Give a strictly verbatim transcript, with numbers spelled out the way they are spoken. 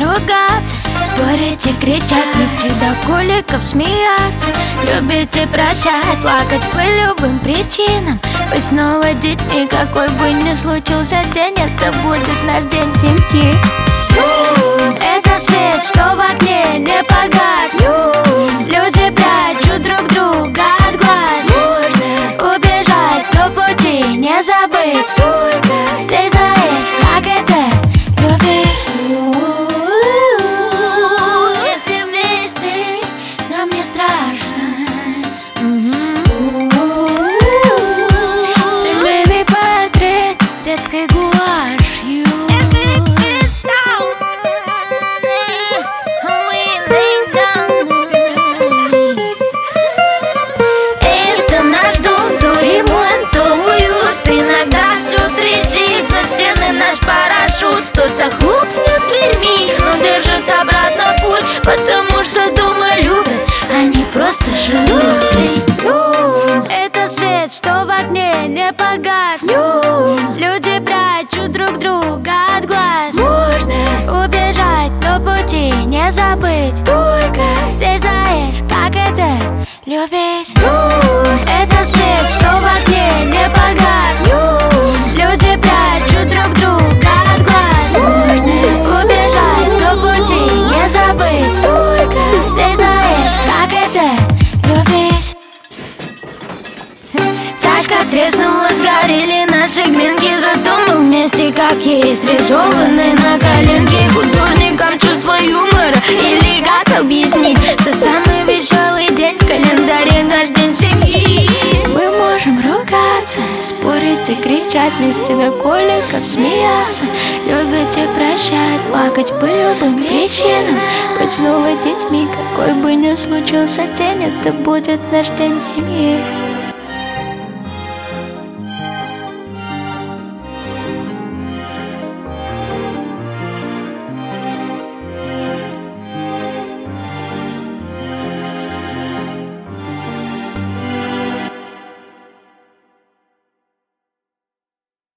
ругаться, спорить и кричать, вместе до коликов смеяться, любить и прощать, плакать по любым причинам, быть снова детьми, какой бы ни случился день, это будет наш день семьи. Это свет, что в окне не погас. Люди прячут друг друга от глаз. Можно убежать, но пути не забыть. Здесь знаешь, как это любить. Если вместе нам не страшно. Семейный портрет детской гуашью. Кто-то хлопнет дверьми, но держит обратно путь, потому что дома любят, они просто живут. Это свет, что в окне не погас. Люди прячут друг друга от глаз. Можно убежать, но пути не забыть. Только здесь знаешь, как это любить. Это свет, что в окне не погас. Люди прячут друг друга от глаз. Можно убежать, но пути не забыть. Только здесь знаешь, как это любить. Чашка треснула, сгорели наши глинки, зато мы вместе как есть, рисованы на коленке. Художникам чувство юмора, или как объяснить, что самый веселый день в календаре наш день семьи. Мы можем ругаться, спорить и кричать, вместе до коликов смеяться, любить и прощать, плакать по любым причинам, быть снова детьми, какой бы ни случился день, это будет наш день семьи.